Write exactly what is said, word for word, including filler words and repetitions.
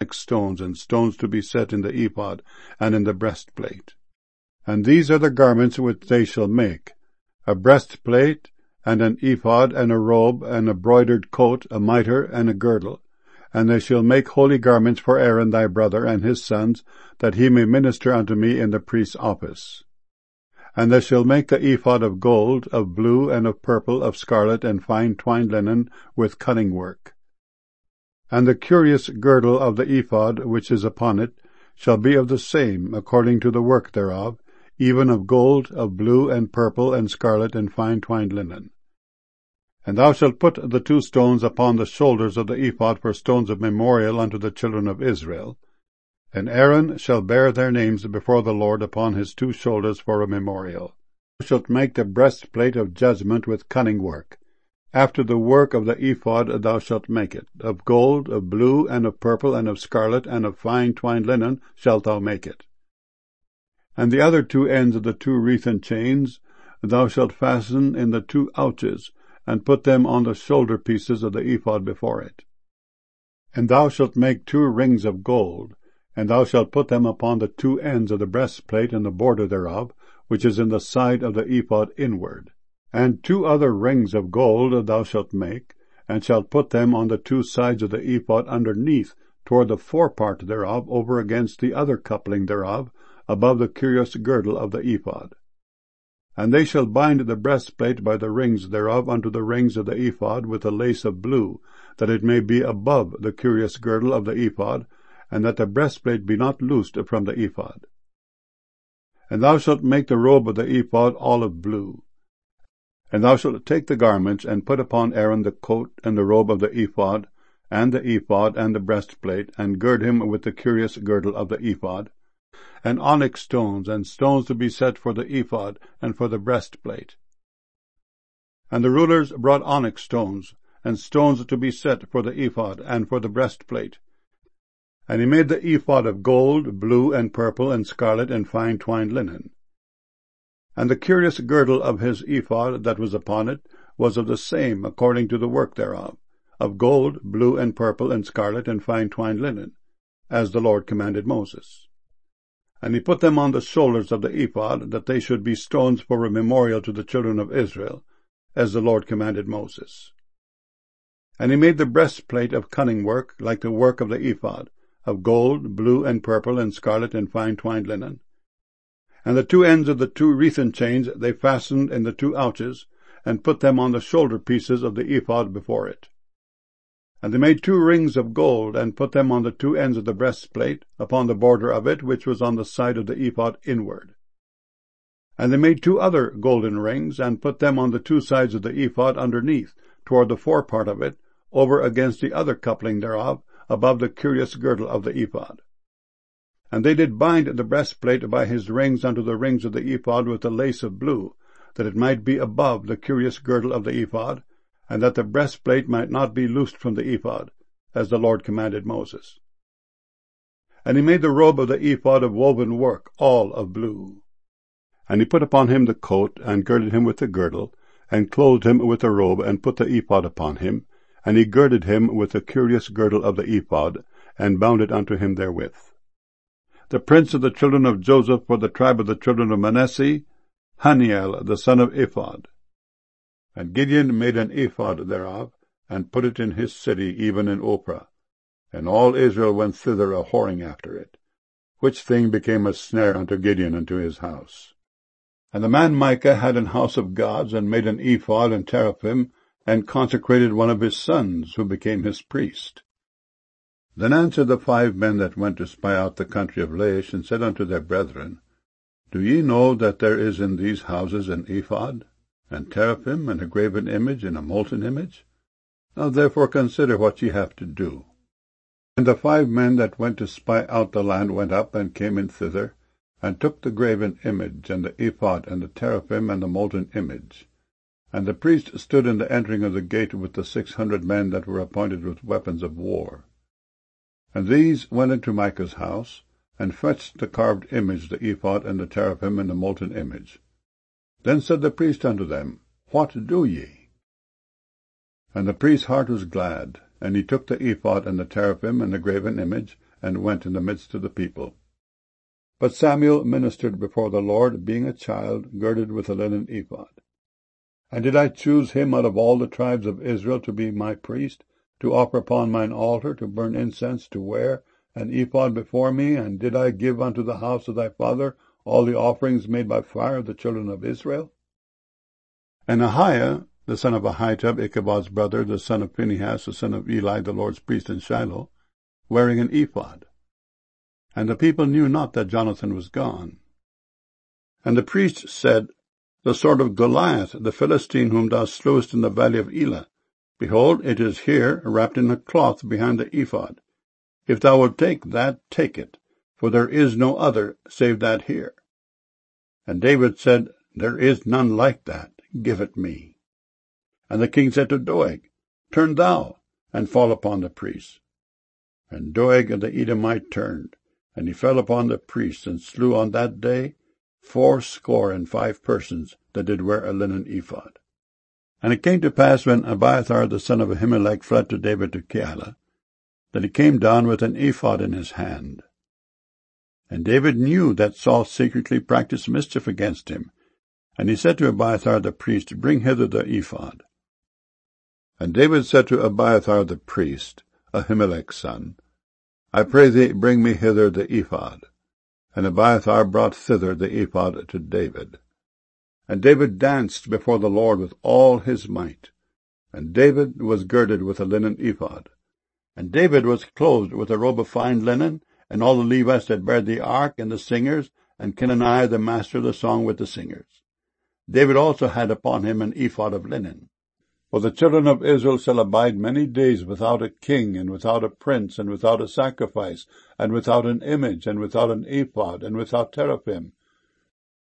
stones, and stones to be set in the ephod and in the breastplate. And these are the garments which they shall make: a breastplate, and an ephod, and a robe, and a broidered coat, a mitre, and a girdle. And they shall make holy garments for Aaron thy brother and his sons, that he may minister unto me in the priest's office. And they shall make the ephod of gold, of blue, and of purple, of scarlet, and fine twined linen, with cunning work. And the curious girdle of the ephod, which is upon it, shall be of the same, according to the work thereof, even of gold, of blue, and purple, and scarlet, and fine twined linen. And thou shalt put the two stones upon the shoulders of the ephod for stones of memorial unto the children of Israel. And Aaron shall bear their names before the Lord upon his two shoulders for a memorial. Thou shalt make the breastplate of judgment with cunning work. After the work of the ephod thou shalt make it. Of gold, of blue, and of purple, and of scarlet, and of fine twined linen shalt thou make it. And the other two ends of the two wreathen chains thou shalt fasten in the two ouches, and put them on the shoulder pieces of the ephod before it. And thou shalt make two rings of gold, and thou shalt put them upon the two ends of the breastplate and the border thereof, which is in the side of the ephod inward. And two other rings of gold thou shalt make, and shalt put them on the two sides of the ephod underneath, toward the forepart thereof, over against the other coupling thereof, above the curious girdle of the ephod. And they shall bind the breastplate by the rings thereof unto the rings of the ephod with a lace of blue, that it may be above the curious girdle of the ephod, and that the breastplate be not loosed from the ephod. And thou shalt make the robe of the ephod olive blue. And thou shalt take the garments, and put upon Aaron the coat and the robe of the ephod, and the ephod and the breastplate, and gird him with the curious girdle of the ephod, and onyx stones, and stones to be set for the ephod and for the breastplate. And the rulers brought onyx stones, and stones to be set for the ephod and for the breastplate. And he made the ephod of gold, blue, and purple, and scarlet, and fine twined linen. And the curious girdle of his ephod that was upon it was of the same, according to the work thereof, of gold, blue, and purple, and scarlet, and fine twined linen, as the Lord commanded Moses. And he put them on the shoulders of the ephod, that they should be stones for a memorial to the children of Israel, as the Lord commanded Moses. And he made the breastplate of cunning work, like the work of the ephod, of gold, blue, and purple, and scarlet, and fine twined linen. And the two ends of the two wreathen chains they fastened in the two ouches, and put them on the shoulder pieces of the ephod before it. And they made two rings of gold, and put them on the two ends of the breastplate, upon the border of it, which was on the side of the ephod inward. And they made two other golden rings, and put them on the two sides of the ephod underneath, toward the forepart of it, over against the other coupling thereof, above the curious girdle of the ephod. And they did bind the breastplate by his rings unto the rings of the ephod with a lace of blue, that it might be above the curious girdle of the ephod, and that the breastplate might not be loosed from the ephod, as the Lord commanded Moses. And he made the robe of the ephod of woven work, all of blue. And he put upon him the coat, and girded him with the girdle, and clothed him with the robe, and put the ephod upon him, and he girded him with the curious girdle of the ephod, and bound it unto him therewith. The prince of the children of Joseph for the tribe of the children of Manasseh, Haniel the son of Ephod. And Gideon made an ephod thereof, and put it in his city, even in Ophrah. And all Israel went thither a whoring after it, which thing became a snare unto Gideon and to his house. And the man Micah had an house of gods, and made an ephod and teraphim, and consecrated one of his sons, who became his priest. Then answered the five men that went to spy out the country of Laish, and said unto their brethren, Do ye know that there is in these houses an ephod, and teraphim, and a graven image, and a molten image? Now therefore consider what ye have to do. And the five men that went to spy out the land went up, and came in thither, and took the graven image, and the ephod, and the teraphim, and the molten image. And the priest stood in the entering of the gate with the six hundred men that were appointed with weapons of war. And these went into Micah's house, and fetched the carved image, the ephod, and the teraphim, and the molten image. Then said the priest unto them, What do ye? And the priest's heart was glad, and he took the ephod and the teraphim and the graven image, and went in the midst of the people. But Samuel ministered before the Lord, being a child, girded with a linen ephod. And did I choose him out of all the tribes of Israel to be my priest, to offer upon mine altar, to burn incense, to wear an ephod before me? And did I give unto the house of thy father all the offerings made by fire of the children of Israel? And Ahiah, the son of Ahitub, Ichabod's brother, the son of Phinehas, the son of Eli, the Lord's priest in Shiloh, wearing an ephod. And the people knew not that Jonathan was gone. And the priest said, The sword of Goliath, the Philistine whom thou slewest in the valley of Elah, behold, it is here, wrapped in a cloth behind the ephod. If thou wilt take that, take it, for there is no other save that here. And David said, There is none like that, give it me. And the king said to Doeg, Turn thou, and fall upon the priests. And Doeg the Edomite turned, and he fell upon the priests, and slew on that day fourscore and five persons that did wear a linen ephod. And it came to pass, when Abiathar the son of Ahimelech fled to David to Keilah, that he came down with an ephod in his hand. And David knew that Saul secretly practiced mischief against him, and he said to Abiathar the priest, Bring hither the ephod. And David said to Abiathar the priest, Ahimelech's son, I pray thee, bring me hither the ephod. And Abiathar brought thither the ephod to David. And David danced before the Lord with all his might. And David was girded with a linen ephod. And David was clothed with a robe of fine linen, and all the Levites that bare the ark, and the singers, and Kenaniah the master of the song with the singers. David also had upon him an ephod of linen. For the children of Israel shall abide many days without a king, and without a prince, and without a sacrifice, and without an image, and without an ephod, and without teraphim,